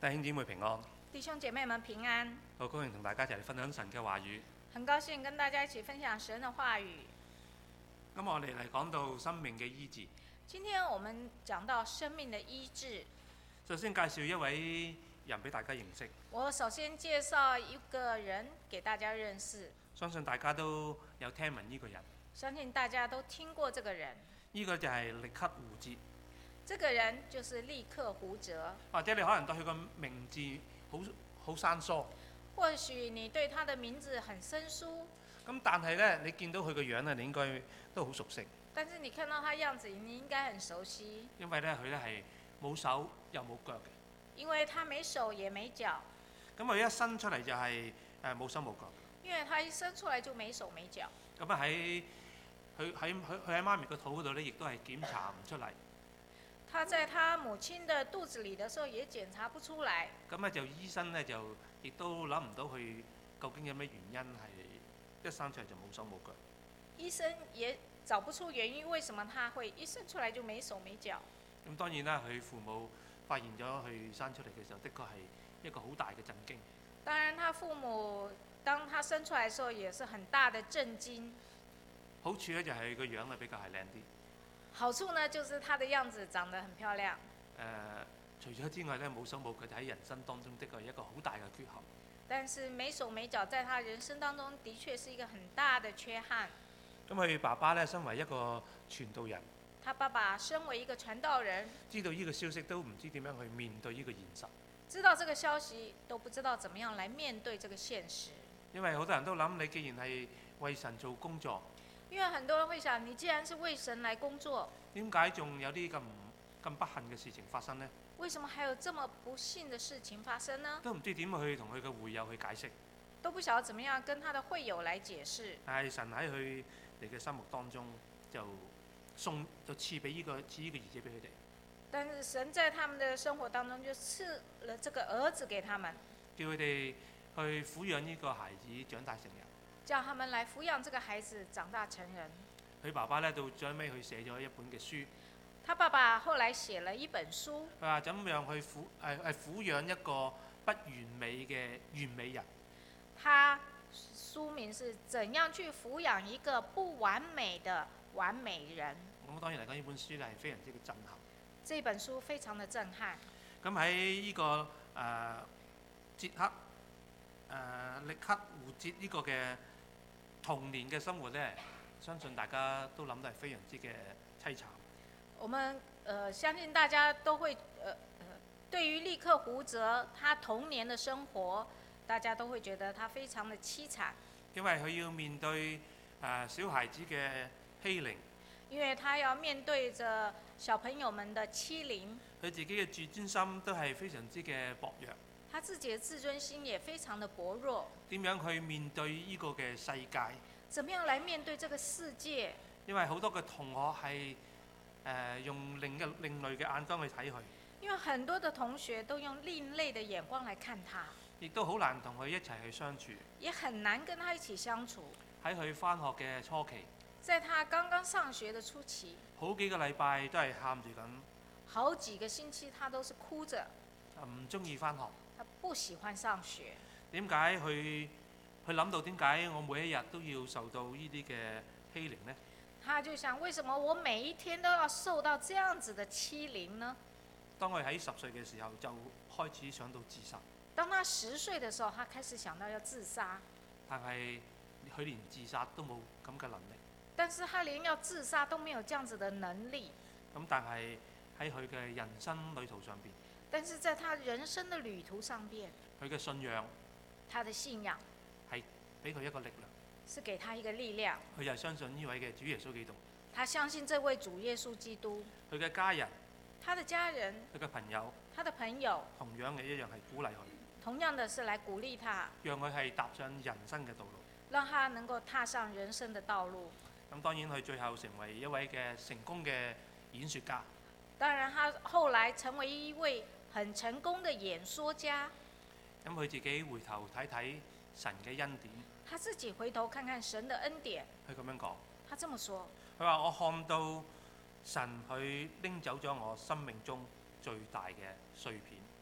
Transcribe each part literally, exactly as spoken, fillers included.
弟兄姊妹平安， 弟兄姐妹们平安， 好高興同大家一齊嚟分享神嘅話語。 很高興跟大家一起分享神的話語。 咁我哋嚟講到生命嘅醫治。 今天我們講到生命的醫治。 首先介紹一位人俾大家認識。 我首先介紹一個人給大家認識。 相信大家都有聽聞呢個人。 相信大家都聽過這個人。 呢個就係力克胡哲。 這個人就是力克胡哲。 或者你可能對佢個名字好好生疏。 或許你對他的名字很生疏。 咁但係呢，你見到佢個樣呢，你應該都好熟悉。 但是你看到他樣子，你應該很熟悉。 因為呢，佢呢係冇手又冇腳嘅。 因為他沒手也沒腳。 咁佢一生出嚟就係誒冇手冇腳。 因為他一生出來就沒手沒腳。 咁啊喺佢喺佢佢喺媽咪個肚嗰度呢，亦都係檢查唔出嚟。 他在他母親的肚子裡的時候也檢查不出來。 咁咧就醫生咧就亦都諗唔到佢究竟有咩原因係一生出嚟就冇手冇腳。 醫生也找不出原因，為什麼他會一生出來就沒手沒腳。 咁當然啦，佢父母發現咗佢生出嚟嘅時候，的確係一個好大嘅震驚。 當然，他父母當他生出來嘅時候，也是很大的震驚。 好處咧就係佢個樣咧比較係靚啲。 好處呢，就是他的樣子長得很漂亮。 誒、呃，除咗之外咧，冇手冇腳喺人生當中的確係一個好大嘅缺陷。 但是沒手沒腳，在他人生當中，的確是一個很大的缺憾。 咁佢爸爸咧，身為一個傳道人， 他爸爸身為一個傳道人， 知道呢個消息都唔知點樣去面對呢個現實。 知道這個消息都不知道怎麼樣來面對這個現實。 因為好多人都諗，你既然係為神做工作， 因為很多人會想，你既然是為神來工作， 點解仲有啲咁咁不幸嘅事情發生呢？ 為什麼還有這麼不幸的事情發生呢？ 都唔知點去同佢嘅會友去解釋。 都不曉得怎麼樣跟他的會友來解釋。 但係神喺佢哋嘅心目當中就送就賜俾呢個賜呢個兒子俾佢哋。 但是神在他們的生活當中就賜了這個兒子給他們， 叫佢哋去撫養呢個孩子長大成人。 叫他們來撫養這個孩子長大成人。 佢爸爸咧到最尾佢寫咗一本嘅書。 他爸爸後來寫了一本書。 佢話怎樣去撫誒誒撫養一個不完美嘅完美人。 他書名是怎樣去撫養一個不完美的完美人。 咁當然嚟講，呢本書咧係非常之嘅震撼。 這本書非常的震撼。 咁喺呢個誒、呃、捷克誒、呃、力克胡哲呢個嘅童年嘅生活呢，相信大家都諗到係非常之嘅凄慘。 我們誒、呃、相信大家都會誒誒、呃，對於力克胡哲他童年的生活，大家都會覺得他非常的凄慘。 因為佢要面對誒、呃、小孩子嘅欺凌。 因為他要面對着小朋友們的欺凌。 佢自己嘅自尊心都係非常之嘅薄弱。 他自己嘅自尊心也非常的薄弱。 點樣去面對呢個嘅世界？ 怎麼樣來面對這個世界？ 因為好多嘅同學係誒、呃、用另一另類嘅眼光去睇佢。 因為很多的同學都用另類的眼光來看他。 亦都好難同佢一齊去相處。 也很難跟他一起相處。 喺佢返學嘅初期。 在他剛剛上學的初期， 好幾個禮拜都係喊住咁， 好幾個星期他都是哭着， 唔中意返學。 他不喜歡上學。 點解佢佢諗到點解我每一日都要受到呢啲嘅欺凌呢？ 他就想，為什麼我每一天都要受到這樣子的欺凌呢？ 當佢喺十歲嘅時候就開始想到自殺。 當他十歲的時候，他開始想到要自殺。 但係佢連自殺都冇咁嘅能力。 但是他連要自殺都沒有這樣子的能力。 咁但係喺佢嘅人生旅途上邊， 但是在他人生的旅途上邊， 佢嘅信仰， 他的信仰係俾佢一個力量， 是給他一個力量。 佢就係相信呢位嘅主耶穌基督。 他相信這位主耶穌基督。 佢嘅家人， 他的家人， 佢嘅朋友， 他的朋友， 同樣嘅一樣係鼓勵佢， 同樣的是來鼓勵他， 讓佢係踏上人生嘅道路， 讓他能夠踏上人生的道路。 咁當然佢最後成為一位嘅成功嘅演說家。 當然，他後來成為一位很成功的演說家。 咁佢自己回頭睇睇神嘅恩典， 他自己回頭看看神的恩典。 佢咁樣講， 他這麼說： 佢話我看到神佢拎走咗我生命中最大嘅碎片。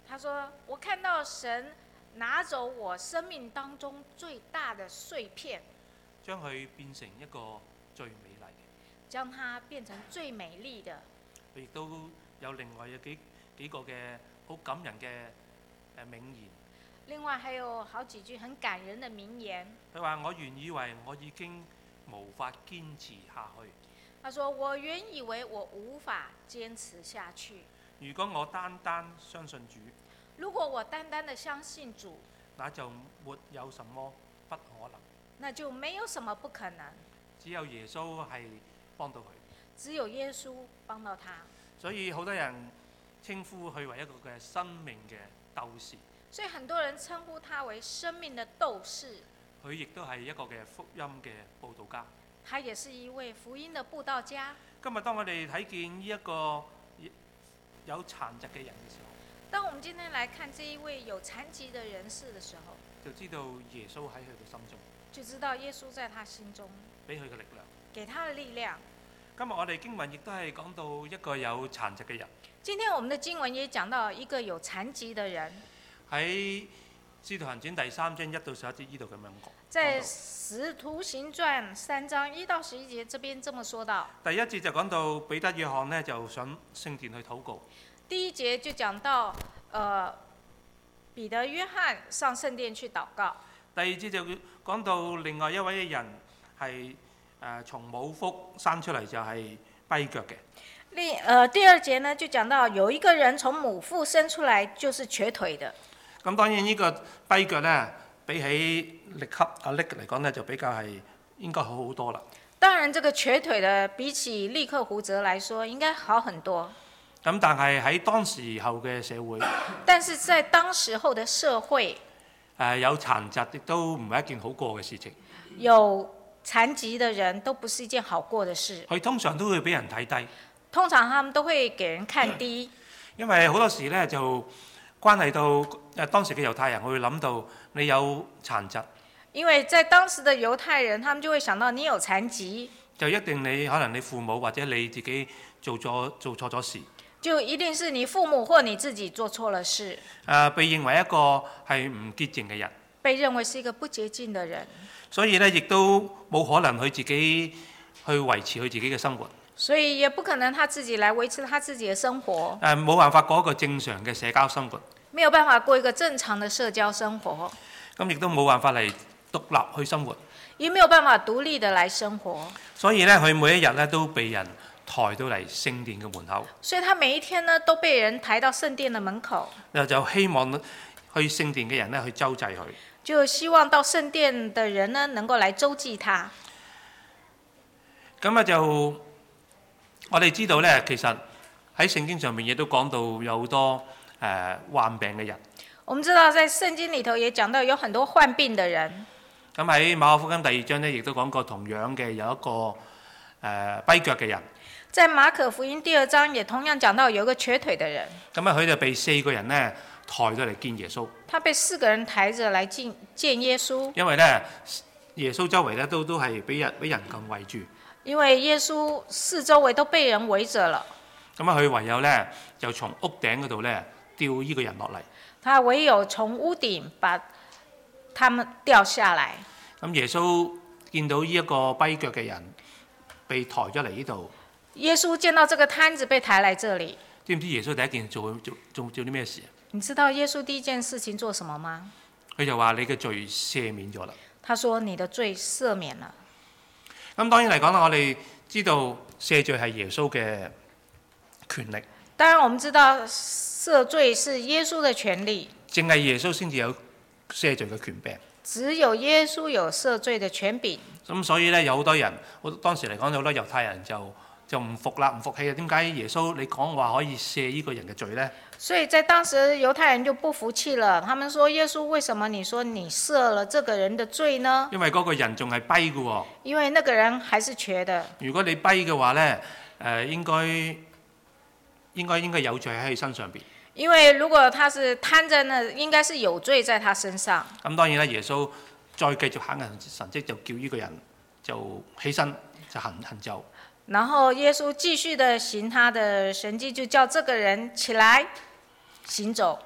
他說：我看到神拿走我生命當中最大的碎片， 將佢變成一個最美麗嘅。 將它變成最美麗的。 佢亦都有另外有幾幾個嘅好感人嘅誒名言。 另外還有好幾句很感人的名言。 佢話：我原以為我已經無法堅持下去。 他說：我原以為我無法堅持下去。 如果我單單相信主， 如果我單單的相信主， 那就沒有什麼不可能。 那就沒有什麼不可能。 只有耶穌係幫到佢。 只有耶穌幫到他。 所以好多人稱呼佢為一個嘅生命嘅鬥士。 所以很多人稱呼他為生命的鬥士。 佢亦都係一個嘅福音嘅佈道家。 他也是一位福音的佈道家。 今日當我哋睇見呢一個有殘疾嘅人嘅時候， 當我們今天來看這一位有殘疾的人士的時候， 就知道耶穌喺佢嘅心中， 就知道耶穌在他心中俾佢嘅力量， 給他的力量。 今日我哋經文亦都係講到一個有殘疾嘅人。 今天我們的經文也講到一個有殘疾的人。 喺《使徒行傳》第三章一到十一節呢度咁樣講。 在《使徒行傳》三章一到十一節這邊這麼說到。 第一節就講到彼得、約翰呢就上聖殿去禱告。 第一節就講到，呃，彼得、約翰上聖殿去禱告。 第二節就講到另外一位人係誒從母腹生出嚟就係跛腳嘅。 另呃第二節呢就講到有一個人從母腹生出來就是瘸腿的。 咁當然呢個跛腳呢，比起力克阿力嚟講呢，就比較係應該好好多啦。 當然，這個瘸腿的比起利克胡哲來說應該好很多。 咁但係喺當時候嘅社會， 但是在當時候的社會， 誒有殘疾亦都唔係一件好過嘅事情。 有殘疾的人都不是一件好過的事。 佢通常都會俾人睇低。 通常他們都會給人看低。 因為好多時咧就關係到誒當時嘅猶太人，會諗到你有殘疾。 因為在當時的猶太人，他們就會想到你有殘疾， 就一定你可能你父母或者你自己做咗做錯咗事。 就一定是你父母或你自己做錯了事。 誒被認為一個係唔潔淨嘅人。 被認為是一個不潔淨的人。 所以咧，亦都冇可能佢自己去維持佢自己嘅生活。 所以也不可能他自己來維持他自己的生活。 誒冇辦法過一個正常嘅社交生活。 沒有辦法過一個正常的社交生活。 咁亦都冇辦法嚟獨立去生活。 也沒有辦法獨立的來生活。 所以咧，佢每一日咧都被人抬到嚟聖殿嘅門口。 所以他每一天呢都被人抬到聖殿的門口。 就希望去聖殿嘅人咧去周濟佢。 就希望到聖殿的人呢能夠來周濟他。 咁啊就我哋知道咧，其實喺聖經上面亦都講到有好多誒、呃、患病嘅人。 我們知道在聖經裡頭也講到有很多患病的人。 咁喺馬可福音第二章咧，亦都講過同樣嘅有一個誒跛腳嘅人。 在馬可福音第二章也同樣講到有一個瘸腿的人。 咁啊，佢就被四個人咧抬咗嚟見耶穌。 他被四個人抬着來見見耶穌。 因為咧，耶穌周圍咧都都係俾人俾人咁圍住。 因為耶穌四周圍都被人圍着了。 咁啊，佢唯有咧就從屋頂嗰度咧吊呢個人落嚟。 他唯有從屋頂把他們掉下來。 咁耶穌見到呢一個跛腳嘅人被抬咗嚟呢度。 耶穌見到這個癱子被抬來這裡。 知唔知耶穌第一件做做做做啲咩事啊？ 你知道耶穌第一件事情做什麼嗎？ 佢就話你嘅罪赦免咗啦。 他說你的罪赦免了。 咁當然嚟講啦，我哋知道赦罪係耶穌嘅權力。 當然我們知道赦罪是耶穌的權利。 淨係耶穌先至有赦罪嘅權柄。 只有耶穌有赦罪的權柄。 咁所以咧，有好多人，好當時嚟講有好多猶太人就就唔服啦，唔服氣啊！點解耶穌你講話可以赦呢個人嘅罪呢？ 所以在當時猶太人就不服氣了，他們說耶穌為什麼你說你赦了這個人的罪呢？ 因為嗰個人仲係跛嘅喎。 因為那個人還是瘸的。 如果你跛嘅話呢，誒應該應該應該有罪喺佢身上邊。 因為如果他是癱着呢，應該是有罪在他身上。 咁當然啦，耶穌再繼續行神蹟，就叫呢個人就起身就行行走。 然後耶穌繼續的行他的神蹟，就叫這個人起來行走。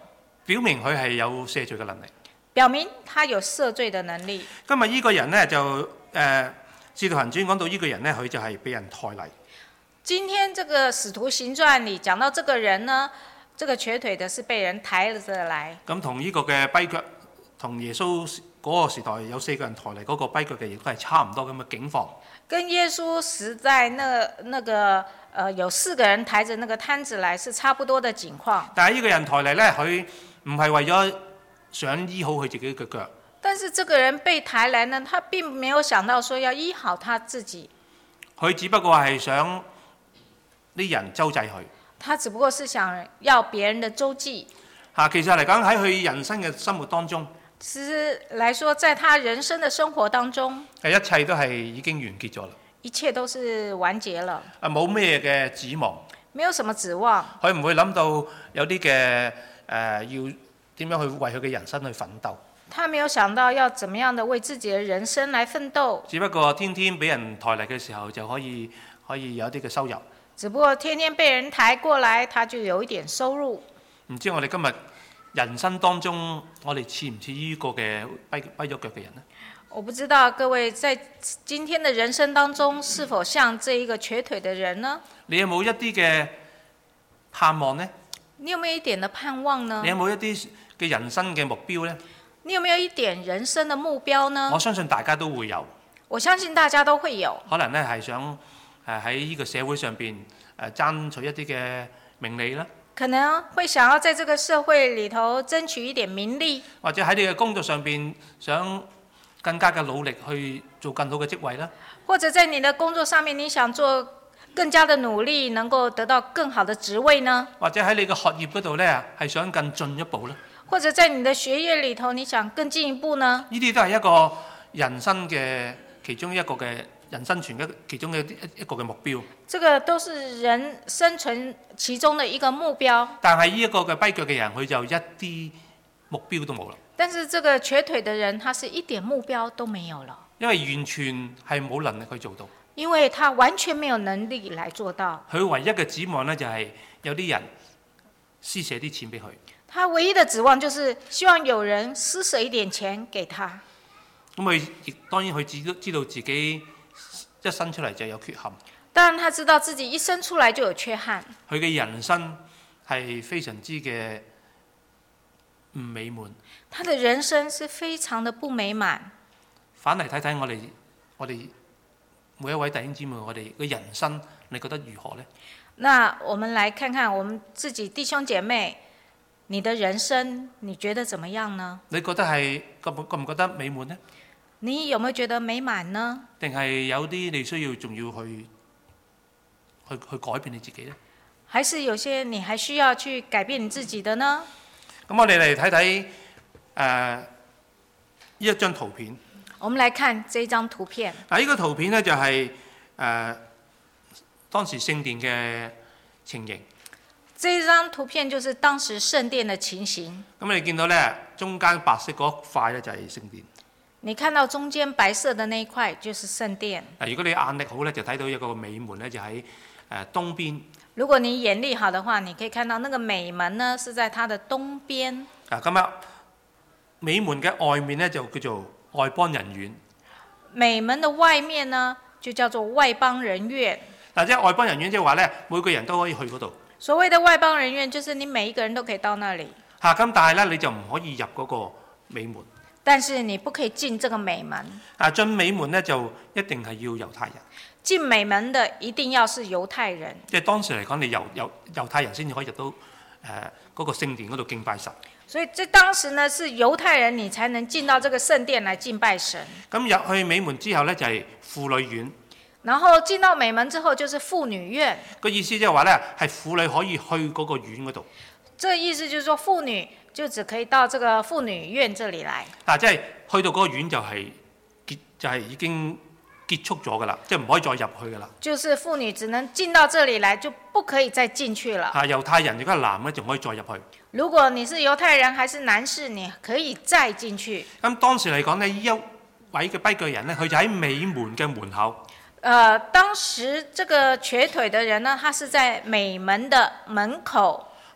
表明佢係有赦罪嘅能力。 表明他有赦罪的能力。 今日呢個人呢，就誒《使徒行傳》講到呢個人呢，佢就係被人抬嚟。 今天這個《使徒行傳》裡講到這個人呢，這個瘸腿的是被人抬着來。 咁同呢個嘅跛腳，同耶穌嗰個時代有四個人抬嚟嗰個跛腳嘅，亦都係差唔多咁嘅境況。 跟耶穌時代那那個呃有四個人抬着那個癱子來是差不多的情況。 但係呢個人抬嚟呢，佢唔係為咗想醫好佢自己嘅腳。 但是這個人被抬來呢，他並沒有想到說要醫好他自己。 佢只不過係想啲人周濟佢。 他只不過是想要別人的周濟。 嚇，其實嚟講喺佢人生嘅生活當中， 其實來說，在他人生的生活當中， 係一切都係已經完結咗啦。 一切都是完結了。 啊，冇咩嘅指望。 沒有什麼指望。 佢唔會諗到有啲嘅誒要點樣去為佢嘅人生去奮鬥。 他沒有想到要怎麼樣的為自己的人生來奮鬥。 只不過天天俾人抬嚟嘅時候就可以可以有一啲嘅收入。 只不過天天被人抬過來，他就有一點收入。 唔知我哋今日人生當中，我哋似唔似呢個嘅跛跛咗腳嘅人呢？ 我不知道各位在今天的人生當中，是否像這一個瘸腿的人呢？ 你有冇一啲嘅盼望呢？ 你有沒有一點的盼望呢？ 你有冇一啲嘅人生嘅目標呢？ 你有沒有一點人生的目標呢？ 我相信大家都會有。 我相信大家都會有。 可能咧係想誒喺呢個社會上邊誒爭取一啲嘅名利啦。 可能會想要在這個社會裡頭爭取一點名利。 或者喺你嘅工作上邊想更加嘅努力去做更好嘅職位啦。 或者在你的工作上面，你想做更加的努力，能夠得到更好的職位呢？ 或者喺你嘅學業嗰度咧係想更進一步啦。 或者在你的學業裡頭，你想更進一步呢？ 呢啲都係一個人生嘅其中一個嘅人生存嘅其中嘅一個嘅目標。 這個都是人生存其中的一個目標。 但係呢一個嘅跛腳嘅人，佢就一啲目標都冇啦。 但是這個瘸腿的人，他是一點目標都沒有了。 因為完全係冇能力去做到。 因為他完全沒有能力來做到。 佢唯一嘅指望呢，就係有啲人施捨啲錢俾佢。 他唯一的指望就是希望有人施捨一點錢給他。 咁佢亦當然佢知道知道自己一生出嚟就有缺陷。 當然他知道自己一生出來就有缺憾。 佢嘅人生係非常之嘅唔美滿。 他的人生是非常的不美滿。 反嚟睇睇我哋我哋每一位弟兄姊妹，我哋嘅人生你覺得如何呢？ 那我們來看看我們自己弟兄姐妹，你的人生你覺得怎麼樣呢？ 你覺得係覺唔覺唔覺得美滿呢？ 你有沒有覺得美滿呢？ 定係有啲你需要仲要去去去改變你自己呢？ 還是有些你還需要去改變你自己的呢？ 咁我哋嚟睇睇誒呢一張圖片。 我們來看這張圖片。 嗱，呢個圖片呢，就係、是、誒、呃、當時聖殿嘅情形。 這張圖片就是當時聖殿的情形。 咁你見到呢，中間白色嗰塊呢，就係聖殿。 你看到中間白色的那一塊就是聖殿。 嗱，如果你眼力好呢，就睇到一個美門呢，就喺誒東邊。如果你眼力好的話，你可以看到那個美門呢，是在它的東邊。 啊，咁啊，美門嘅外面呢，就叫做外邦人院。 美門的外面呢，就叫做外邦人院。 嗱，即係外邦人院，即係話咧，每個人都可以去嗰度。 所謂的外邦人院，就是你每一個人都可以到那裡。 嚇，咁但係咧，你就唔可以入嗰個美門。 但是你不可以進這個美門。 啊，進美門咧就一定係要猶太人。 進美門的一定要是猶太人。 即係當時嚟講，你猶猶猶太人先至可以入到誒嗰個聖殿嗰度敬拜神。 所以在當時呢，是猶太人你才能進到這個聖殿來敬拜神。 咁入去美門之後呢，就係婦女院。 然後進到美門之後，就是婦女院。 個意思即係話呢，係婦女可以去嗰個院嗰度。 這個意思就是說，婦女就只可以到這個婦女院這裡來。 嗱，即係去到嗰個院就係結就係已經結束咗㗎啦，即係唔可以再入去㗎啦。 就是婦女只能進到這裡來，就不可以再進去了。 嚇，猶太人如果係男嘅，仲可以再入去。 如果你是猶太人還是男士，你可以再進去。 咁當時嚟講呢，呢一位嘅跛腳人呢，佢就喺美門嘅門口。 呃，當時這個瘸腿的人呢，他是在美門的門口。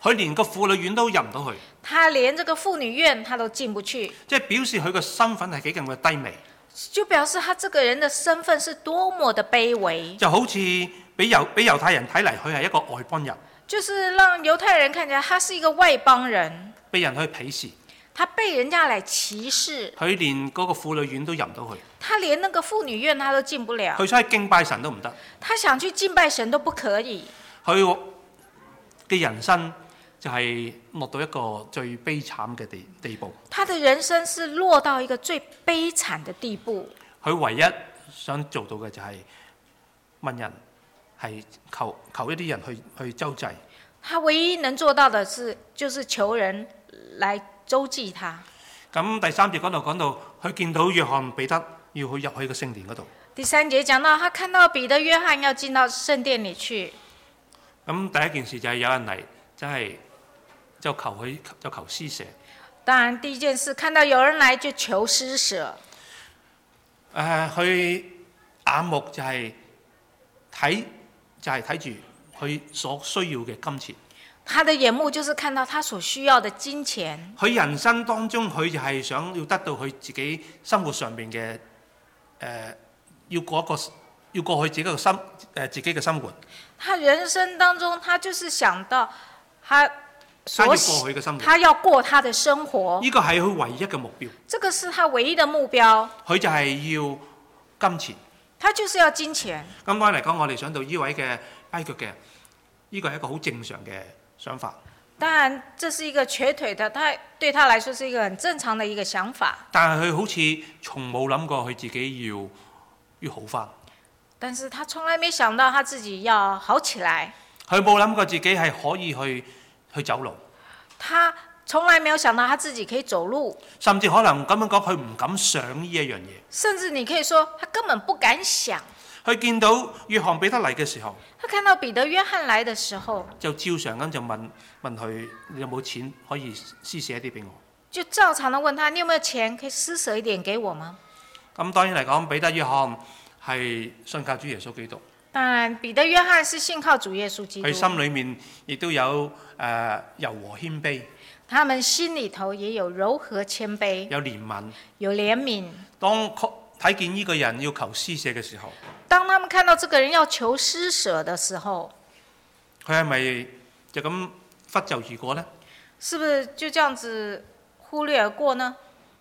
佢連個婦女院都入唔到去， 他連這個婦女院他都進不去， 即係表示佢個身份係幾咁嘅低微， 就表示他這個人的身份是多麼的卑微， 就好似俾猶俾猶太人睇嚟，佢係一個外邦人， 就是讓猶太人看起來他是一個外邦人， 被人去鄙視， 他被人家來歧視， 佢連嗰個婦女院都入唔到去， 他連那個婦女院他都進不了， 佢想去敬拜神都唔得， 他想去敬拜神都不可以， 佢嘅人生就係落到一個最悲慘嘅地地步。 他的人生是落到一個最悲慘的地步。 佢唯一想做到嘅就係問人，係求求一啲人去去周濟。 他唯一能做到的是，就是求人來周濟他。 咁第三節嗰度講到，佢見到約翰彼得要去入去個聖殿嗰度。 第三節講到，他看到彼得、約翰要進到聖殿裡去。 咁第一件事就係有人嚟，真係就求佢就求施捨。 當然，第一件事看到有人來就求施捨。 誒，佢眼目就係睇就係睇住佢所需要嘅金錢。 他的眼目就是看到他所需要的金錢。 佢人生當中，佢就係想要得到佢自己生活上面嘅誒，要過一個要過佢自己嘅生誒自己嘅生活。 他人生當中，他就是想到他所他要過佢嘅生活， 他要過他的生活。 呢個係佢唯一嘅目標。 這個是他唯一的目標。 佢就係要金錢。 他就是要金錢。 咁當然嚟講，我哋想到呢位嘅跛腳嘅，呢個係一個好正常嘅想法。 當然，這是一個瘸腿的，他對他來說是一個很正常的一個想法。 但係佢好似從冇諗過佢自己要要好返。 但是他從來沒想到他自己要好起來。 佢冇諗過自己係可以去去走路。 他從來沒有想到他自己可以走路。 甚至可能咁樣講，佢唔敢想呢一樣嘢。 甚至你可以說，他根本不敢想。 佢見到約翰彼得嚟嘅時候， 他看到彼得、約翰來的時候， 就照常咁就問問佢：你有冇錢可以施捨一啲俾我？ 就照常地問他：你有沒有錢可以施捨一點給我嗎？ 咁當然嚟講，彼得、約翰係信靠主耶穌基督。 當然，彼得、約翰是信靠主耶穌基督。 佢心裏面亦都有誒、呃、柔和謙卑。 他們心裡頭也有柔和謙卑， 有憐憫， 有憐憫。 當睇見呢個人要求施捨嘅時候， 當他們看到這個人要求施捨的時候， 佢係咪就咁拂袖而過呢？ 是不是就這樣子忽略而過呢？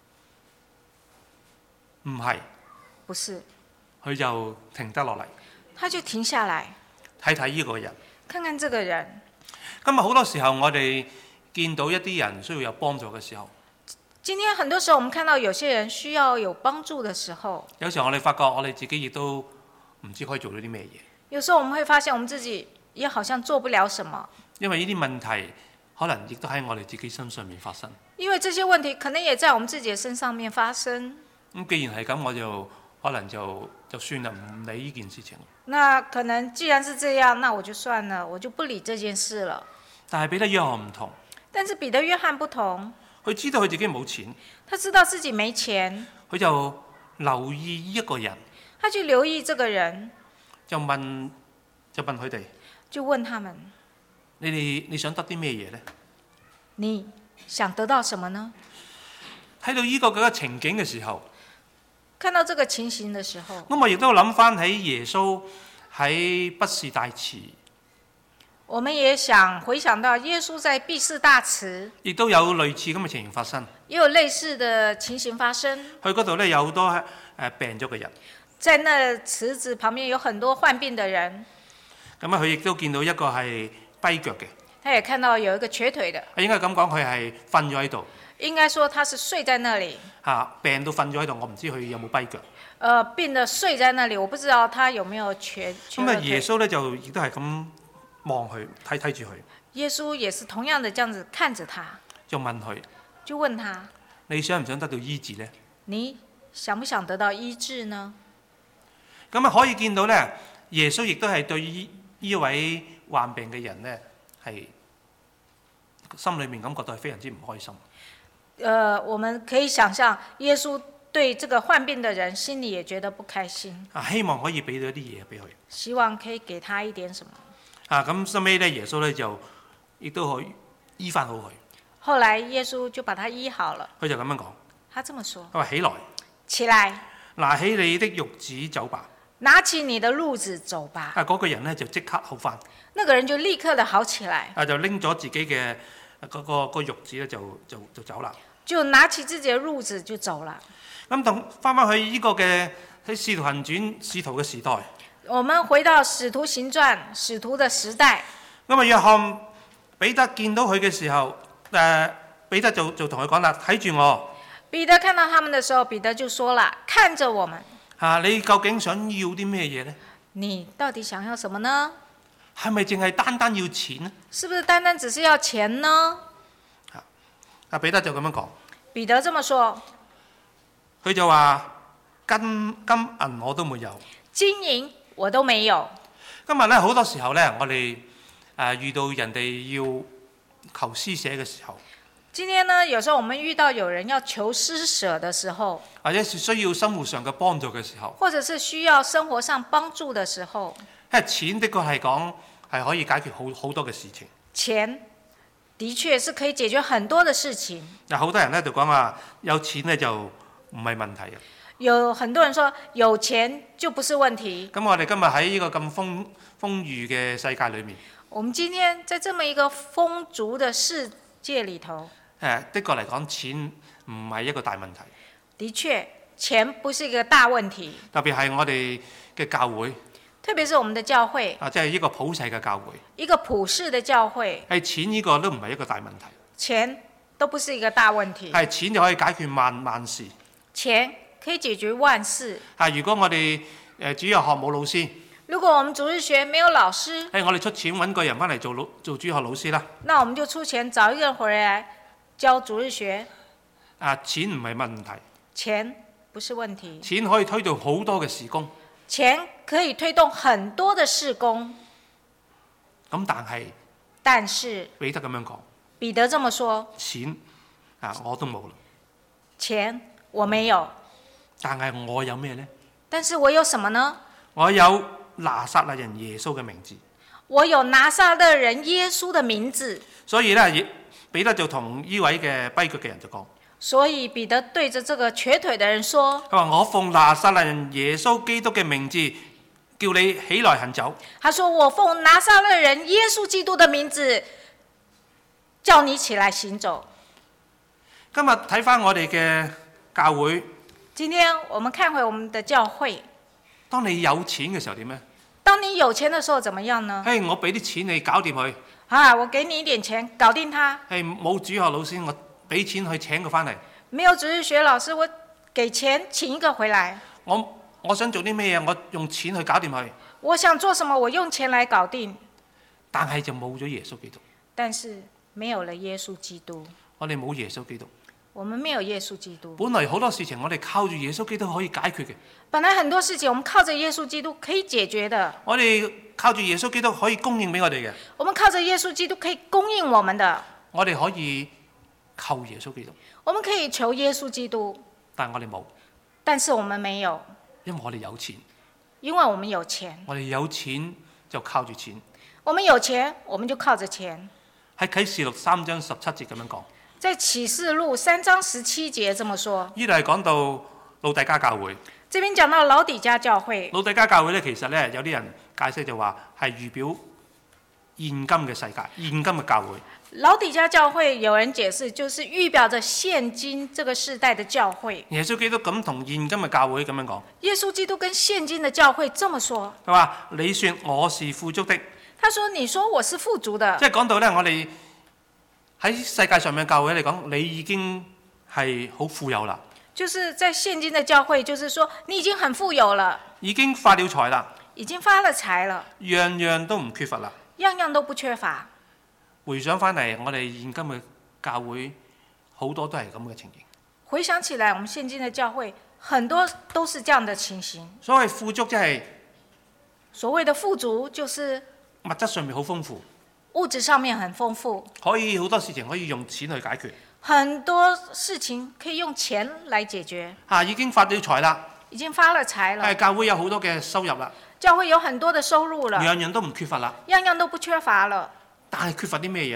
唔係， 不是， 佢就停得落嚟， 他就停下來睇睇呢個人， 看看這個人。 今日好多時候我哋見到一啲人需要有幫助嘅時候， 今天很多時候我們看到有些人需要有幫助的時候， 有時候我哋發覺我哋自己亦都唔知可以做到啲咩嘢。 有時候我們會發現我們自己也好像做不了什麼， 因為呢啲問題可能亦都喺我哋自己身上面發生。 因為這些問題可能也在我們自己的身上面發生。 咁既然係咁，我就可能就就算啦，唔理呢件事情。 那可能既然是這樣，那我就算了，我就不理這件事了。 但係彼得約翰唔同。 但是彼得、約翰不同， 佢知道佢自己冇錢， 他知道自己沒錢， 佢就留意一個人， 他就留意這個人， 就問就問佢哋， 就問他們： 你哋你想得啲咩嘢呢？ 你想得到什麼呢？ 睇到呢個咁嘅情景嘅時候， 看到這個情形的時候， 咁我亦都諗翻起耶穌喺畢士大池。 我們也想回想到耶穌在畢士大池， 亦都有類似咁嘅情形發生。 也有類似的情形發生。 去嗰度咧有好多誒病咗嘅人。 在那池子旁邊有很多患病的人。 咁啊，佢亦都見到一個係跛腳嘅。 他也看到有一個瘸腿的。 應該咁講，佢係瞓咗喺度。 應該說他是睡在那裡。 嚇，病到瞓咗喺度，我唔知佢有冇跛腳。 呃，病得睡在那裡，我不知道他有沒有瘸瘸。 咁啊，耶穌咧就亦都係咁望佢，睇睇住佢。 耶穌也是同樣的這樣子看着他， 就問佢， 就問他： 你想唔想得到醫治呢？ 你想不想得到醫治呢？ 咁啊，可以見到咧，耶穌亦都係對於呢位患病嘅人咧，係心裏面感覺到係非常之唔開心。 呃，我們可以想象，耶穌對這個患病的人心裡也覺得不開心。 啊，希望可以俾到一啲嘢俾佢。 希望可以給他一點什麼。 啊，咁收尾咧，耶穌咧就亦都可醫翻好佢。 後來耶穌就把他醫好了。 佢就咁樣講， 他這麼說： 佢話起來， 起來， 拿起你的褥子走吧。 拿起你的褥子走吧。 啊，嗰個人咧就即刻好翻。 那個人就立刻的好起來。 啊，就拎咗自己嘅嗰個個褥子咧，就就就走啦。 就拿起自己的褥子就走了。 咁同翻翻去呢個嘅喺《使徒行傳》使徒嘅時代。 我們回到《使徒行傳》使徒的時代。 咁啊，約翰彼得見到佢嘅時候，誒、呃、彼得就就同佢講啦：睇住我。 彼得看到他們的時候，彼得就說了：看着我們。 啊，你究竟想要啲咩嘢呢？ 你到底想要什麼呢？ 係咪淨係單單要錢呢？ 是不是單單只是要錢呢？ 啊，彼得就咁樣講。 彼得這麼說。 佢就話：金金銀我都沒有。 金銀我都沒有。 今日咧好多時候咧，我哋誒、呃、遇到人哋要求施捨嘅時候。 今天呢，有時候我們遇到有人要求施捨的時候， 或者是需要生活上嘅幫助嘅時候， 或者是需要生活上幫助的時候， 因為錢的確係講係可以解決好好多嘅事情。 錢的確是可以解決很多的事情。 嗱，好多人咧就講話有錢咧就唔係問題嘅。 有很多人說有錢就不是問題。 咁我哋今日喺呢個咁豐豐裕嘅世界裏面， 我們今天在這麼一個豐足的世界裏頭， 誒的確嚟講，錢唔係一個大問題。 的確，錢不是一個大問題。 特別係我哋嘅教會， 特別是我們的教會， 啊，即係呢個普世嘅教會， 一個普世的教會， 係錢呢個都唔係一個大問題。 錢都不是一個大問題。 係錢就可以解決萬萬事。 錢可以解決萬事。 啊，如果我哋誒主日學冇老師， 如果我們主日學沒有老師， 誒我哋出錢揾個人翻嚟做老做主日學老師啦。 那我們就出錢找一個人回來教主日學。 啊，錢唔係問題。 錢不是問題。 錢可以推動好多嘅事工。 錢可以推動很多的事工。 咁但係， 但是彼得咁樣講， 彼得這麼說， 錢啊我都冇啦。 錢我沒有， 但係我有咩呢？ 但是我有什麼呢？ 我有拿撒勒人耶穌嘅名字。 我有拿撒勒人耶穌的名字。 所以咧，彼得就同呢位嘅跛腳嘅人就講。 所以彼得對着這個瘸腿的人說： 佢話我奉拿撒勒人耶穌基督嘅名字，叫你起來行走。 他說我奉拿撒勒人耶穌基督的名字，叫你起來行走。 今日睇翻我哋嘅教會。 今天我們看回我們的教會。 當你有錢嘅時候點呢？ 當你有錢的時候怎麼樣呢？ 誒，我俾啲錢你搞掂佢。 啊，我給你一點錢，搞定他。 誒，冇主學老師，我俾錢去請佢翻嚟。 沒有主日學老師，我給錢請一個回來。 我我想做啲咩嘢？我用錢去搞掂佢。 我想做什麼？我用錢來搞定。 但係就冇咗耶穌基督。 但是沒有了耶穌基督。 我哋冇耶穌基督。 我們沒有耶穌基督。 本來好多事情我哋靠住耶穌基督可以解決嘅。 本來很多事情我們靠着耶穌基督可以解決的。 我哋靠住耶穌基督可以供應俾我哋嘅。 我們靠着耶穌基督可以供應我們的。 我哋可以求耶穌基督。 我們可以求耶穌基督。 但我哋冇。但是我們沒有。 因為我哋有錢。 因為我們有錢。 我哋有錢就靠住錢。 我們有錢，我們就靠着錢。 喺啟示錄三章十七節咁樣講。 在啟示錄三章十七節這麼說。 呢度係講到老底嘉教會。 這邊講到老底嘉教會。 老底嘉教會咧，其實咧有啲人解釋就話係預表現今嘅世界，現今嘅教會。 老底嘉教會有人解釋，就是預表着現今這個世代的教會。 耶穌基督咁同現今嘅教會咁樣講。 耶穌基督跟現今的教會這麼說。 佢話：你說我是富足的。 他說：你說我是富足的。 即係講到咧，我哋喺世界上面嘅教會嚟講，你已經係好富有啦。 就是在現今的教會，就是說你已經很富有了， 已經發了財啦， 已經發了財了， 樣樣都唔缺乏啦， 樣樣都不缺乏。 回想翻嚟，我哋現今嘅教會好多都係咁嘅情形。 回想起來，我們現今的教會很多都是這樣的情形。 所謂富足即係所謂的富足，就是物質上面好豐富， 物質上面很豐富， 可以好多事情可以用錢去解決。 很多事情可以用錢來解決。 啊，已經發了財啦， 已經發了財了。 係教會有好多嘅收入啦， 教會有很多的收入了， 樣樣都唔缺乏啦。 樣樣都不缺乏了。 但係缺乏啲咩嘢呢？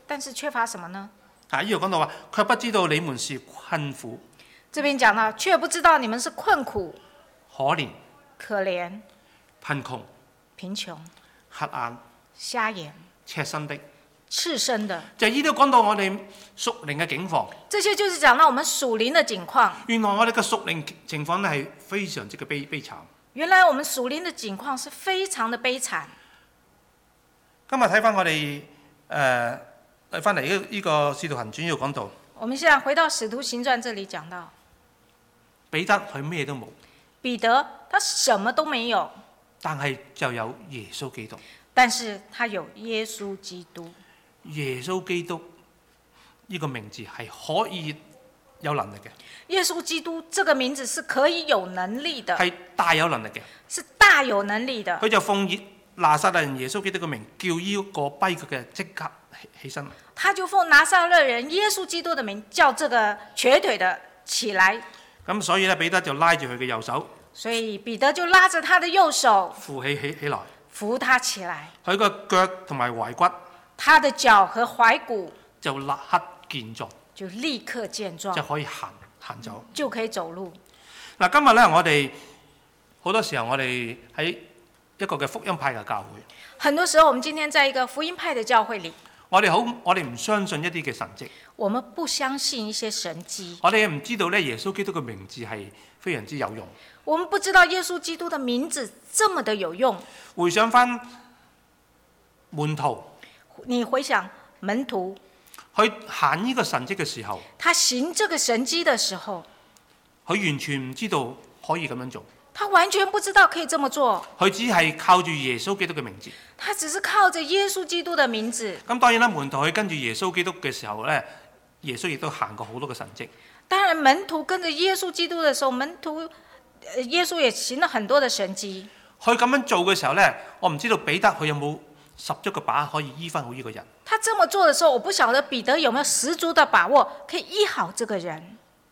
但是缺乏什麼呢？ 啊，呢度講到話，卻不知道你們是困苦、 這邊講到，卻不知道你們是困苦、 可憐、 可憐、 貧窮、 貧窮、 瞎眼、 瞎眼、 赤身的。 赤身的， 就係呢度講到我哋屬靈嘅境況。 這些就是講到我們屬靈的境況。 原來我哋嘅屬靈情況咧係非常之嘅悲悲慘。 原來我們屬靈的境況是非常的悲慘。 今日睇翻我哋誒睇翻嚟呢呢個《使徒行傳》呢度講到， 我們現在回到《使徒行傳》這裡講到， 彼得佢咩都冇， 彼得他什麼都沒有， 但係就有耶穌基督。 但是他有耶穌基督。 耶穌基督呢個名字係可以有能力嘅。 耶穌基督這個名字是可以有能力的， 係大有能力嘅， 是大有能力的。 佢就奉拿撒勒人耶穌基督嘅名，叫呢個跛腳嘅即刻起起身。 他就奉拿撒勒人耶穌基督的名，叫這個瘸腿的起來。 咁所以咧，彼得就拉住佢嘅右手， 所以彼得就拉着他的右手， 扶起起起來， 扶他起來。 佢個腳同埋踝骨， 他的腳和踝骨就立刻健壯， 就立刻健壯， 就可以行行走， 就可以走路。 嗱，今日咧，我哋好多時候，我哋喺一個嘅福音派嘅教會， 很多時候，我們今天在一個福音派的教會裡， 我哋好，我哋唔相信一啲嘅神蹟， 我們不相信一些神蹟， 我哋唔知道咧耶穌基督嘅名字係非常之有用。 我們不知道耶穌基督的名字這麼的有用。 回想翻門徒， 你回想門徒去行呢個神蹟嘅時候， 他行這個神蹟的時候， 佢完全唔知道可以咁樣做， 他完全不知道可以這麼做， 佢只係靠住耶穌基督嘅名字。 他只是靠着耶穌基督的名字。 咁當然啦，門徒去跟住耶穌基督嘅時候咧，耶穌亦都行過好多嘅神蹟。 當然，門徒跟着耶穌基督的時候，門徒耶穌也行了很多的神蹟。 佢咁樣做嘅時候咧，我唔知道彼得佢有冇十足嘅把握可以醫翻好呢個人。 他這麼做的時候，我不曉得彼得有沒有十足的把握可以醫好這個人。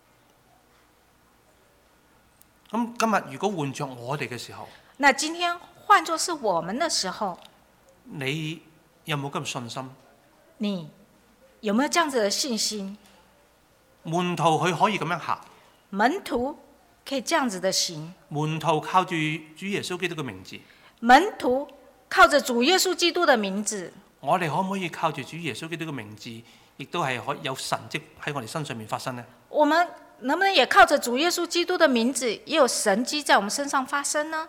咁今日如果換着我哋嘅時候， 那今天換作是我們的時候， 你有冇咁信心？ 你有沒有這樣子的信心？ 門徒佢可以咁樣行， 門徒可以這樣子的行， 門徒靠住主耶穌基督嘅名字， 門徒靠着主耶穌基督的名字， 我哋可唔可以靠住主耶穌基督嘅名字，亦都係可以有神蹟喺我哋身上面發生呢？ 我們能不能也靠着主耶穌基督的名字，也有神蹟在我們身上發生呢？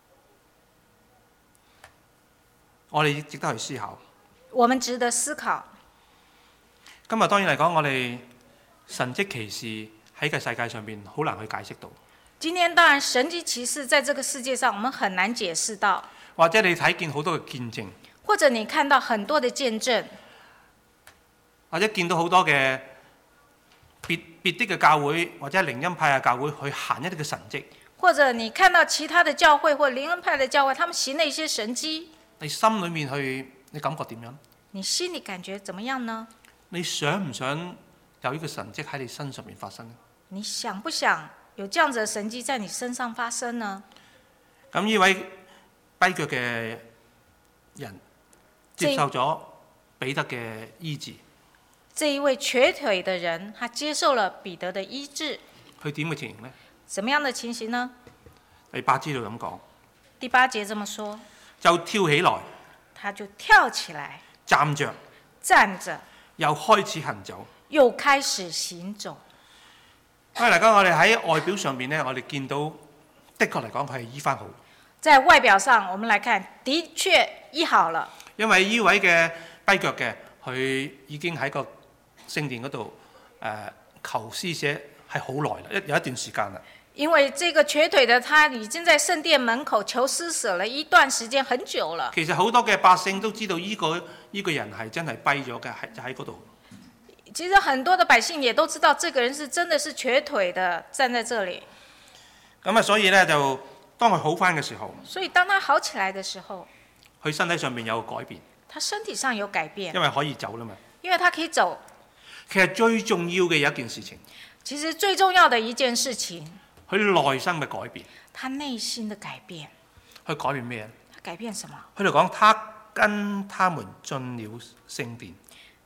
我哋值得去思考。 我們值得思考。 今日當然嚟講，我哋神蹟奇事喺個世界上面好難去解釋到。 今天當然神蹟奇事在這個世界上，我們很難解釋到。 或者你睇見好多嘅見證， 或者你看到很多的見證， 或者見到好多嘅別別啲嘅教會或者靈恩派嘅教會去行一啲嘅神蹟， 或者你看到其他的教會或靈恩派的教會，他們行了一些神蹟， 你心裏面去，你感覺點樣？ 你心裡感覺怎麼樣呢？ 你想唔想有呢個神蹟喺你身上面發生呢？ 你想不想有這樣子的神蹟在你身上發生呢？ 咁呢位跛腳嘅人接受咗彼得嘅醫治。 這一位瘸腿的人，他接受了彼得的醫治。 佢點嘅情形呢？ 什麼樣的情形呢？ 第八節度咁講。 第八節這麼說。 就跳起來。 他就跳起來。 站着。 站着。 又開始行走。 又開始行走。 因為大家我哋喺外表上面呢，我哋見到的確嚟講佢係醫翻好。 在外表上，我們來看，的確醫好了。 因為呢位嘅跛腳嘅，佢已經喺個聖殿嗰度誒求施捨係好耐啦，一有一段時間啦。因為這個瘸腿的，他已經在聖殿門口求施捨了一段時間，很久了。 其實好多嘅百姓都知道呢、這個呢、這個人係真係跛咗嘅，係就喺嗰度。 其實很多的百姓也都知道，這個人是真的是瘸腿的，站在這裡。 咁啊，所以咧就當佢好返嘅時候， 所以當他好起來的時候， 佢身體上面有改變。 他身體上有改變， 因為可以走啦嘛。 因為他可以走。 其實最重要嘅有一件事情。 其實最重要的一件事情。 佢內心嘅改變。 他內心的改變。 佢改變咩？ 他改變什麼？ 佢哋講，他跟他們進了聖殿。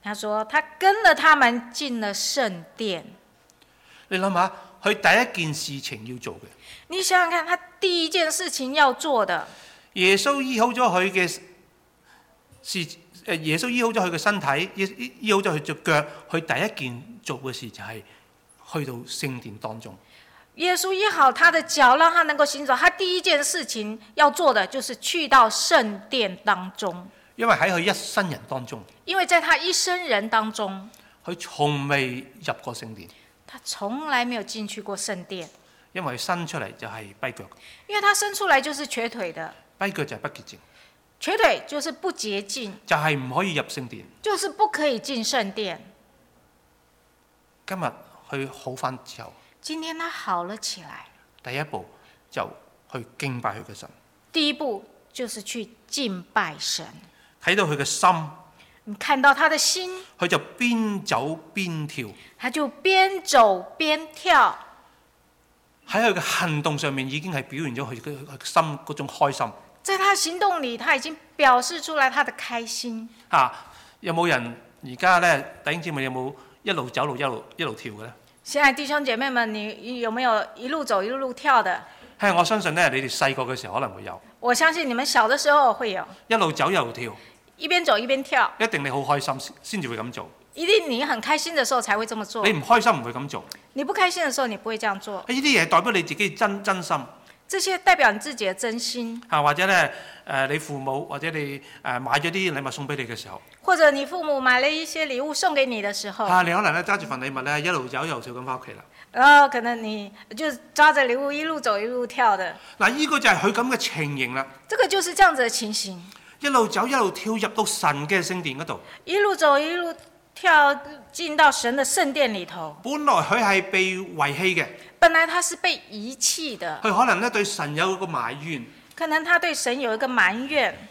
他說他跟了他們進了聖殿。 你諗下，佢第一件事情要做嘅， 你想想看，他第一件事情要做的， 耶穌醫好咗佢嘅事，誒耶穌醫好咗佢嘅身體，醫醫好咗佢隻腳，佢第一件做嘅事就係去到聖殿當中。 耶穌醫好他的腳，讓他能夠行走。他第一件事情要做的就是去到聖殿當中， 因為喺佢一生人當中， 因為在他一生人當中， 佢從未入過聖殿， 他從來沒有進去過聖殿， 因為佢生出嚟就係跛腳， 因為他生出來就是瘸腿的， 跛腳就係不潔淨， 瘸腿就是不潔淨， 就係唔可以入聖殿。 就是不可以進聖殿。 今日佢好翻之後， 今天他好了起來， 第一步就去敬拜佢嘅神， 第一步就是去敬拜神。 睇到佢嘅心， 你看到他的心， 佢就邊走邊跳， 他就邊走邊跳。 喺佢嘅行動上面已經係表現咗佢嘅心嗰種開心。 在他行動裡，他已經表示出來他的開心。 啊，有冇人而家咧？弟兄姊妹有冇一路走路一路一路跳嘅咧？ 現在弟兄姐妹們，你有沒有一路走一路跳的？ 係，我相信咧，你哋細個嘅時候可能會有。 我相信你們小的時候會有。 一路走一路跳， 一邊走一邊跳， 一定你好開心先先至會咁做。 一定你很開心的時候才會這麼做。 你唔開心唔會咁做。 你不開心的時候，你不會這樣做。 呢啲嘢代表你自己真真心。 這些代表你自己的真心。 啊，或者咧誒、呃，你父母或者你誒、呃、買咗啲禮物送俾你嘅時候， 或者你父母買了一些禮物送給你的時候， 啊，你可能咧揸住份禮物咧一路走一路跳咁翻屋企啦。 然後可能你就抓着禮物一路走一路跳的。 嗱，呢個就係佢咁嘅情形啦。 這個就是這樣子的情形。 一路走一路跳入到神嘅聖殿嗰度。 一路走一路跳進到神的聖殿裡頭。 本來佢係被遺棄嘅。 本來他是被遺棄的。 佢可能咧對神有個埋怨。 可能他對神有一個埋怨。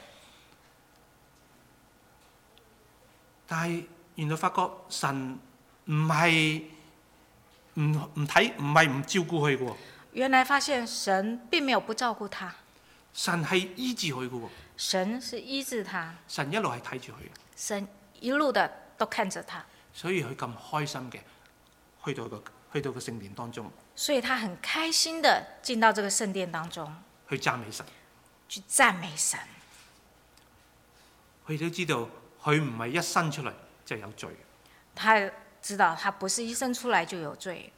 但係原來發覺神唔係唔唔睇，唔係唔照顧佢嘅喎。 原來發現神並沒有不照顧他。神係醫治佢嘅喎。 神是醫治他。 神一路係睇住佢。 神一路的都看着他。 所以佢咁開心嘅去到個去到個聖殿當中。 所以他很開心的進到這個聖殿當中， 去讚美神， 去讚美神。 佢都知道佢唔係一生出嚟就有罪。 他知道他不是一生出來就有罪。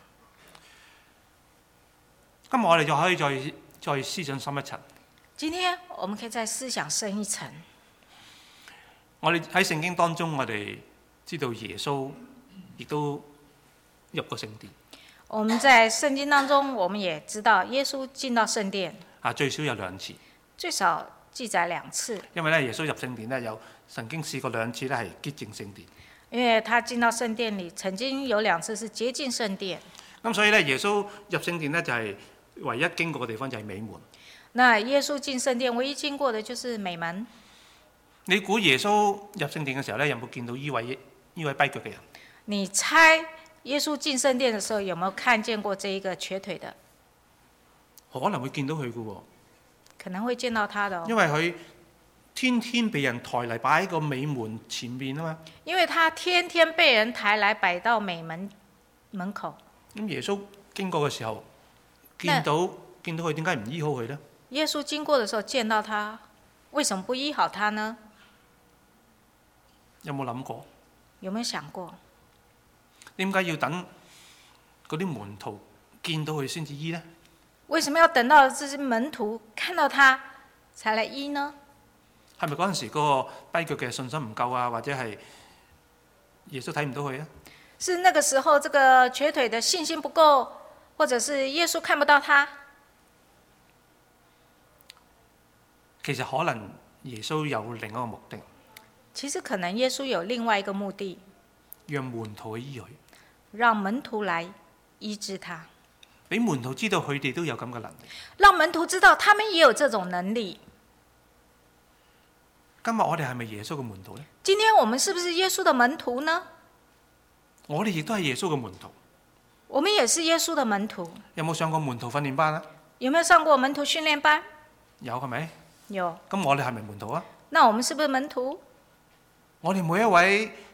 今日我哋就可以再再思想深一層。 今天我們可以再思想深一層。 我哋喺聖經當中，我哋知道耶穌亦都入過聖殿。 我們在聖經當中，我們也知道耶穌進到聖殿。 啊，最少有兩次。 最少記載兩次。 因為咧，耶穌入聖殿咧，有曾經試過兩次咧係潔淨聖殿。 因為他進到聖殿裡，曾經有兩次是潔淨聖殿。 咁所以咧，耶穌入聖殿咧就係唯一經過嘅地方就係美門。 那耶穌進聖殿唯一經過的就是美門。 你估耶穌入聖殿嘅時候咧，有冇見到呢位呢位跛腳嘅人？ 你猜耶穌進聖殿嘅時候，有沒有看見過這一個瘸腿的？ 可能會見到佢嘅喎。 可能會見到他的、哦。 因為佢天天被人抬嚟擺喺個美門前面啊嘛。 因為他天天被人抬來擺到美門門口。 咁耶穌經過嘅時候，見到見到佢，點解唔醫好佢呢？ 耶穌經過嘅時候見到他，為什麼不醫好他呢？ 有冇諗過？ 有沒有想過？ 點解要等嗰啲門徒見到佢先至醫呢？ 為什麼要等到這些門徒看到他才來醫呢？ 係咪嗰陣時嗰個跛腳嘅信心唔夠啊？或者係耶穌睇唔到佢啊？ 是那個時候，這個瘸腿的信心不夠，或者是耶穌看不到他？ 其實可能耶穌有另一個目的。 其實可能耶穌有另外一個目的， 讓門徒去醫佢， 讓門徒來醫治他， 俾門徒知道佢哋都有咁嘅能力， 讓門徒知道他們也有這種能力。 今日我哋係咪耶穌嘅門徒呢？ 今天我們是不是耶穌的門徒呢？ 我哋亦都係耶穌嘅門徒。 我們也是耶穌的門徒。 有冇上過門徒訓練班啊？ 有沒有上過門徒訓練班？ 有，係咪？ 有。 咁我哋係咪門徒啊？ 那我們是不是門徒？ 我哋每一位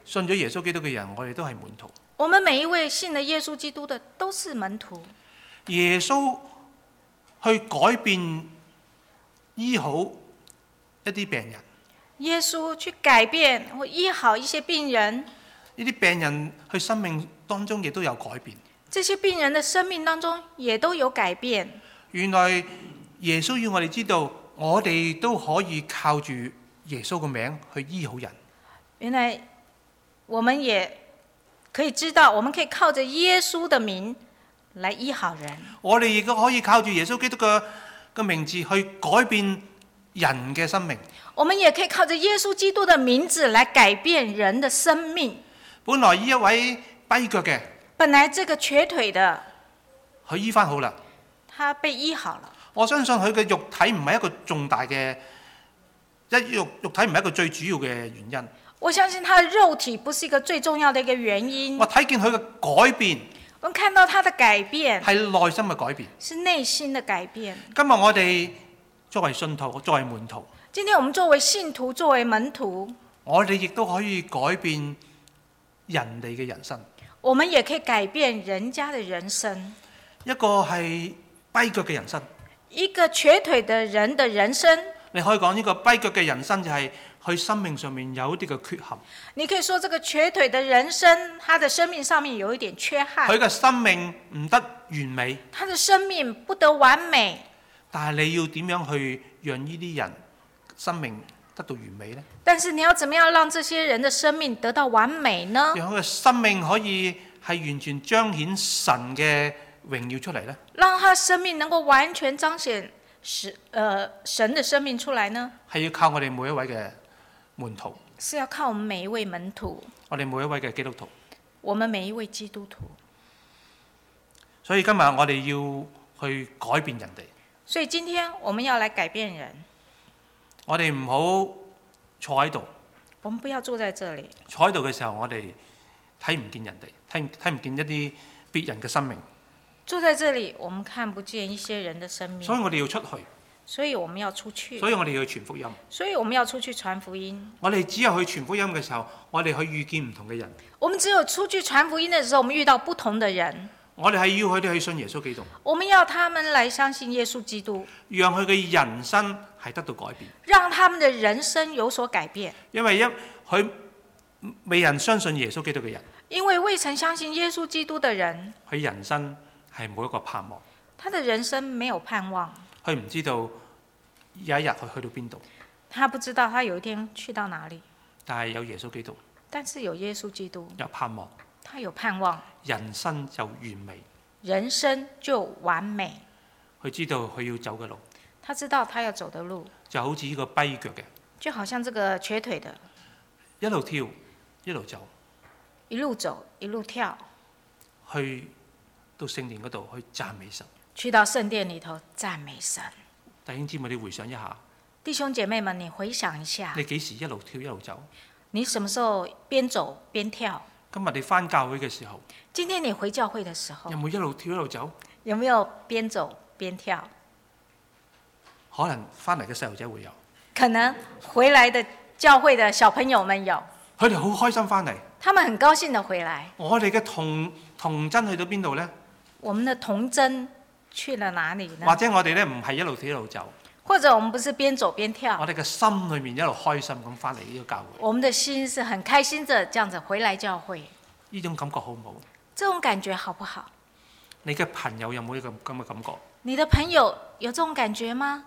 信咗耶穌基督嘅人，我哋都係門徒。 我們每一位信了耶穌基督的都是門徒。 耶穌去改變醫好一啲病人， 耶穌去改變或醫好一些病人， 呢啲病人去生命當中亦都有改變。 這些病人的生命當中也都有改變。 原來耶穌要我哋知道，我哋都可以靠住耶穌嘅名去醫好人。 原來我們也可以知道，我們可以靠着耶穌的名來醫好人。 我哋亦都可以靠住耶穌基督嘅嘅名字去改變人嘅生命。 我們也可以靠着耶穌基督的名字來改變人的生命。 本來呢一位跛腳嘅， 本來這個瘸腿的， 佢醫翻好啦。 他被醫好了。 我相信佢嘅肉體唔係一個重大嘅一肉肉體唔係一個最主要嘅原因。 我相信他的肉體不是一個最重要的一個原因。 我睇見佢嘅改變， 我們看到他的改變係內心嘅改變， 是內心的改變。 今日我哋作為信徒，作為門徒， 今天我們作為信徒，作為門徒， 我哋亦都可以改變人哋嘅人生。 我們也可以改變人家的人生。 一個係跛腳嘅人生， 一個瘸腿的人的人生， 你可以講呢個跛腳嘅人生就係佢生命上面有一啲嘅缺陷。 你可以說這個瘸腿的人生，他的生命上面有一點缺憾。 佢嘅生命唔得完美， 他的生命不得完美。 但係你要點樣去讓呢啲人生命得到完美呢？ 但是你要怎麼樣讓這些人的生命得到完美呢？ 讓佢嘅生命可以係完全彰顯神嘅榮耀出嚟呢？ 讓他生命能夠完全彰顯神呃神的生命出來呢？ 係要靠我哋每一位嘅門徒， 是要靠我們每一位門徒， 我哋每一位嘅基督徒。 我們每一位基督徒。 所以今日我哋要去改變人哋。 所以今天我們要來改變人。 我哋唔好坐喺度。 我們不要坐在這裡。 坐喺度嘅時候，我哋睇唔見人哋，睇睇唔見一啲別人嘅生命。 坐在這裡，我們看不見一些人的生命。 所以我哋要出去。 所以我們要出去。 所以我哋要去傳福音。 所以我們要出去傳福音。 我哋只有去傳福音嘅時候，我哋去遇見唔同嘅人。 我們只有出去傳福音的時候，我們遇到不同的人。 我哋係要佢哋去信耶穌基督。 我們要他們來相信耶穌基督， 讓佢嘅人生係得到改變。 讓他們的人生有所改變。 因為一佢未人相信耶穌基督嘅人， 因為未曾相信耶穌基督的人， 佢人生係冇一個盼望。 他的人生沒有盼望。 佢唔知道有一日佢去到邊度。 他不知道他有一天去到哪裡。 但係有耶穌基督。 但是有耶穌基督。 有盼望。 他有盼望。 人生就完美。 人生就完美。 佢知道佢要走嘅路。 他知道他要走的路。 就好似呢個跛腳嘅。 就好像這個瘸腿的。 一路跳，一路走。 一路走，一路跳。 去到聖殿嗰度去讚美神。 去到聖殿裡頭讚美神。 弟兄姊妹，你回想一下。 弟兄姐妹們，你回想一下。 你幾時一路跳一路走？ 你什麼時候邊走邊跳？ 今日你返教會嘅時候， 今天你回教會的時候， 有冇一路跳一路走？ 有沒有邊走邊跳？ 可能返嚟嘅細路仔會有。 可能回來的教會的小朋友們有。 佢哋好開心返嚟。 他們很高興地回來。 我哋嘅童童真去到邊度呢？ 我們的童真去了哪裡呢？ 或者我哋咧唔係一路跳一路走。 或者我們不是邊走邊跳。 我哋嘅心裏面一路開心咁返嚟呢個教會。 我們的心是很開心的，這樣子回來教會。 呢種感覺好唔好？ 這種感覺好不好？ 你嘅朋友有冇呢個咁嘅感覺？ 你的朋友有這種感覺嗎？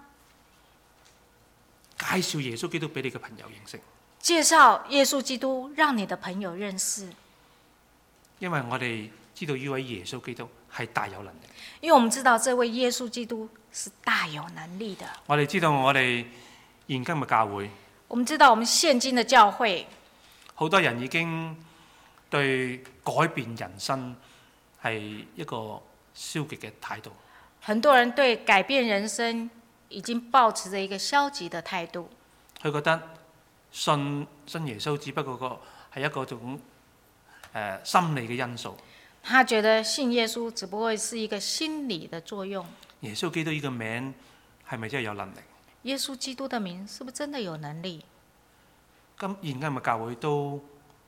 介紹耶穌基督俾你嘅朋友認識。 介紹耶穌基督，讓你的朋友認識。 因為我哋知道呢位耶穌基督係大有能力。 因為我們知道這位耶穌基督是大有能力的。 我哋知道我哋現今嘅教會。 我們知道我們現今的教會。 好多人已經對改變人生係一個消極嘅態度。 很多人對改變人生已經抱持着一個消極的態度。 佢覺得信信耶穌只不過個係一個種誒、呃、心理嘅因素。 他覺得信耶穌只不過是一個心理的作用。 耶穌基督呢個名係咪真係有能力？ 耶穌基督的名是不是真的有能力？ 咁現今嘅教會都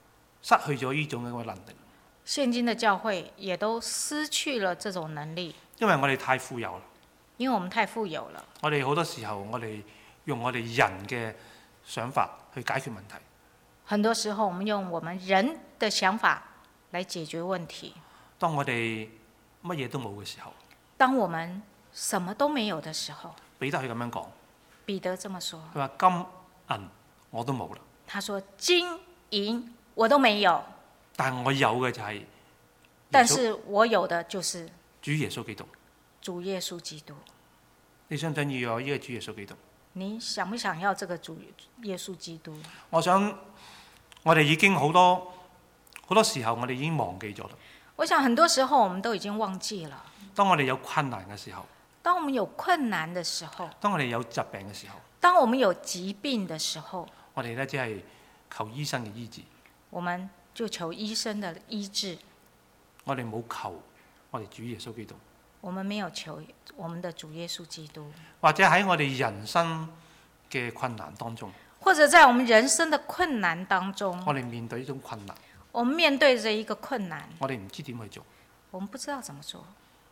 失去咗呢種嘅能力， 現今的教會也都失去了這種能力， 因為我哋太富有啦。 因為我們太富有了。 我哋好多時候，我哋用我哋人嘅想法去解決問題。 很多時候，我們用我們人的想法來解決問題。 當我哋乜嘢都冇嘅時候， 當我們什麼都沒有的時候， 彼得佢咁樣講， 彼得這麼說， 佢話金銀我都冇啦， 他說金銀我都沒有， 但係我有嘅就係但是我有的就是主耶穌基督。 主耶穌基督。 你想唔想要有呢個主耶穌基督？ 你想不想要這個主耶穌基督？ 我想我哋已經好多好多時候，我哋已經忘記咗啦。 我想很多時候我們都已經忘記了。 當我哋有困難嘅時候， 當我們有困難的時候， 當我哋有疾病嘅時候， 當我們有疾病的時候， 我哋咧只係求醫生嘅醫治， 我們就求醫生的醫治。 我哋冇求我哋主耶穌基督。 我們沒有求我們的主耶穌基督， 或者喺我哋人生嘅困難當中， 或者在我們人生的困難當中， 我哋面對呢種困難， 我們面對着一個困難， 我哋唔知點去做， 我們不知道怎麼做，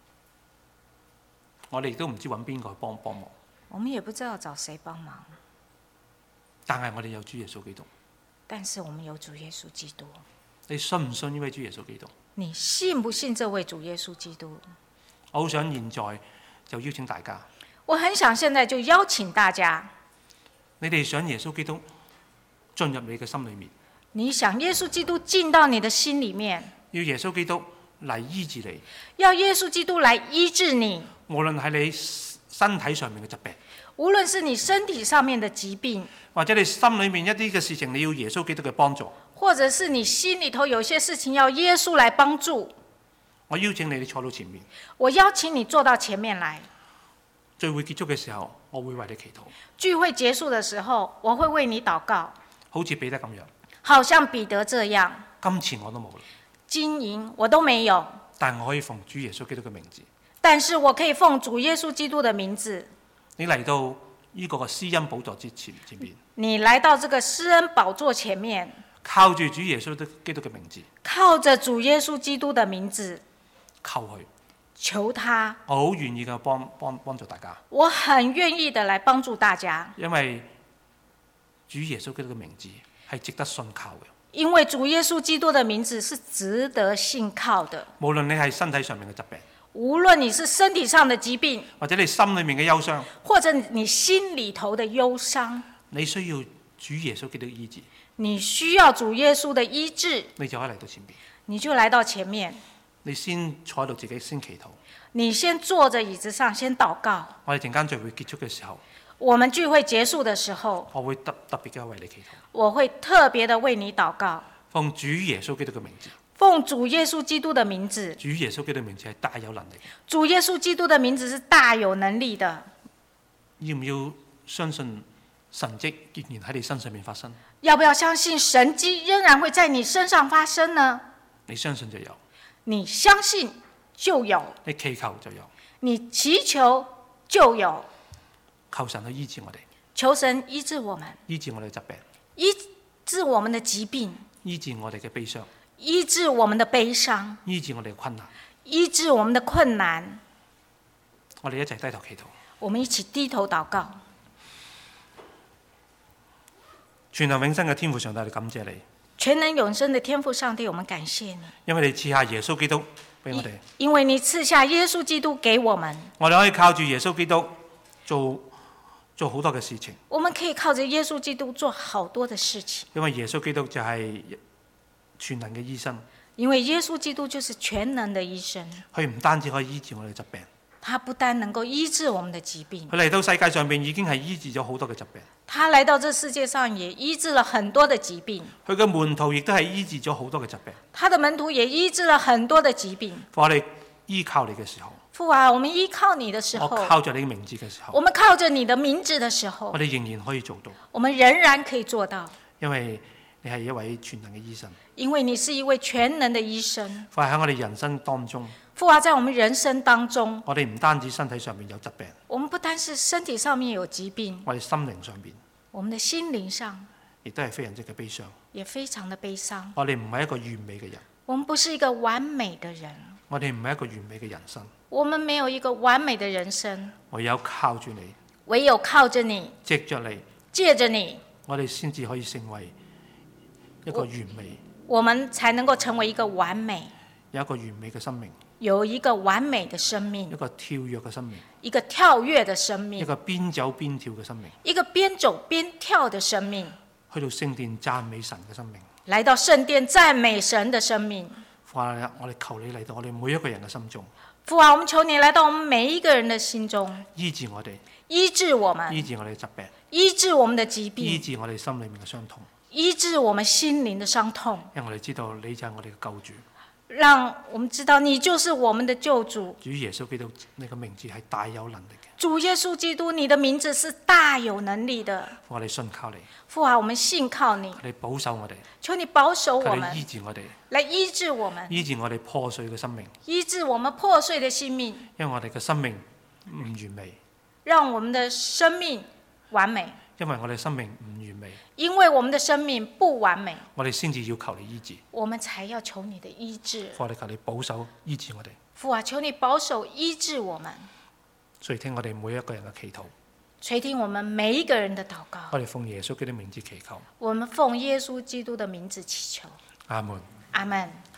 我哋亦都唔知揾邊個去幫幫忙， 我們也不知道找誰幫忙。 但係我哋有主耶穌基督。 但是我們有主耶穌基督。 你信唔信呢位主耶穌基督？ 你信不信這位主耶穌基督？ 我好想現在就邀請大家， 我很想現在就邀請大家， 你哋想耶穌基督進入你嘅心裏面， 你想耶穌基督進到你的心裡面， 要耶穌基督嚟醫治你， 要耶穌基督來醫治你， 無論係你身體上面嘅疾病， 無論是你身體上面的疾病， 或者你心裏面一啲嘅事情，你要耶穌基督嘅幫助， 或者是你心裡頭有些事情要耶穌來幫助。 我邀請你哋坐到前面， 我邀請你坐到前面來。 聚會結束嘅時候，我會為你祈禱。 聚會結束的時候，我會為你禱告。 好似彼得咁樣， 好像彼得這樣， 金錢我都冇啦， 金銀我都沒有， 但我可以奉主耶穌基督嘅名字。 但是我可以奉主耶穌基督的名字。 你嚟到呢個嘅施恩寶座之前前面， 你來到這個施恩寶座前面， 靠住主耶穌基督嘅名字， 靠着主耶穌基督的名字， 求佢， 求他。 我好願意嘅幫幫幫助大家， 我很願意的來幫助大家， 因為主耶穌基督嘅名字係值得信靠嘅。 因為主耶穌基督的名字是值得信靠的。 無論你係身體上面嘅疾病， 無論你是身體上的疾病， 或者你心裏面嘅憂傷， 或者你心裡頭的憂傷， 你需要主耶穌基督醫治， 你需要主耶穌的醫治， 你就可以嚟到前邊。 你就來到前面。 你先坐喺度自己先祈禱。 你先坐在椅子上先禱告。 我哋陣間聚會結束嘅時候， 我們聚會結束的時候， 我會特特別嘅為你祈禱。 我會特別的為你禱告， 奉主耶穌基督嘅名字。 奉主耶穌基督的名字。 主耶穌基督嘅名字係大有能力。 主耶穌基督的名字是大有能力的。 要唔要相信神蹟仍然喺你身上面發生？ 要不要相信神蹟仍然會在你身上發生呢？ 你相信就有， 你相信就有， 你祈求就有， 你祈求就有。 求神去醫治我哋， 求神醫治我們， 醫治我哋嘅疾病， 醫治我們的疾病， 醫治我哋嘅悲傷， 醫治我們的悲傷， 醫治我哋嘅困難。 醫治我們的困難。 我哋一齊低頭祈禱。 我們一起低頭禱告。 全能永生嘅天父上帝，我哋感謝你， 全能永生的天父上帝，我們感謝你， 因為你賜下耶穌基督俾我哋， 因為你賜下耶穌基督給我們， 我哋可以靠住耶穌基督做做好多嘅事情。 我們可以靠着耶穌基督做好多的事情， 因為耶穌基督就係全能嘅醫生， 因為耶穌基督就是全能的醫生， 佢唔單止可以醫治我哋疾病， 他不但能夠醫治我們的疾病， 佢嚟到世界上邊已經係醫治咗好多嘅疾病。 他來到這世界上也醫治了很多的疾病， 佢嘅門徒亦都係醫治咗好多嘅疾病。 他的門徒也醫治了很多的疾病。 我哋依靠你嘅時候， 父啊，我們依靠你的時候， 我靠着你嘅名字嘅時候， 我們靠着你的名字的時候我，哋仍然可以做到， 我們仍然可以做到， 因為你係一位全能嘅醫生。 因為你是一位全能的醫生。 父喺我哋人生當中， 父啊，在我們人生當中， 我哋唔單止身體上面有疾病， 我們不單是身體上面有疾病， 我哋心靈上邊我們的心靈上亦都係非常之嘅悲傷。 也非常的悲傷。 我哋唔係一個完美嘅人， 我們不是一個完美的人， 我哋唔係一個完美嘅人生， 我們沒有一個完美的人生， 唯有靠住你， 唯有靠着你， 藉着你， 借着你， 我哋先至可以成為一個完美， 我們才能夠成為一個完美， 有一個完美嘅生命， 有一個完美的生命， 一個跳躍嘅生命， 一個跳躍的生命， 一個邊走邊跳嘅生命， 一個邊走邊跳的生命， 去到聖殿讚美神嘅生命。 來到聖殿讚美神的生命。 父啊，我哋求你嚟到我哋每一個人嘅心中， 父啊，我們求你來到我們每一個人的心中， 醫治我哋， 醫治我們， 醫治我哋嘅疾病， 醫治我們的疾醫病， 治我哋心裏面嘅傷痛。 醫治我們心靈的傷痛， 因為我哋知道你就係我哋嘅救主， 讓我們知道你就是我們的救主。 主耶穌基督，你嘅名字係大有能力嘅。 主耶穌基督，你的名字是大有能力的。 我哋信靠你， 父啊，我們信靠你， 你保守我哋， 求你保守我求你們， 醫治我哋， 來醫治我們， 醫治我哋破碎嘅生命。 醫治我們破碎的性命， 因為我哋嘅生命唔完美， 讓我們的生命完美。 因為我哋生命唔完美， 因為我們的生命不完美， 我哋先至要求你醫治。 我們才要求你的醫治。 我哋求你保守醫治我哋， 父啊，求你保守醫治我們， 垂聽我哋每一個人嘅祈禱。 垂聽我們每一個人的禱告。 我哋奉耶穌基督名字祈求。 我們奉耶穌基督的名字祈求。 阿門。 阿門。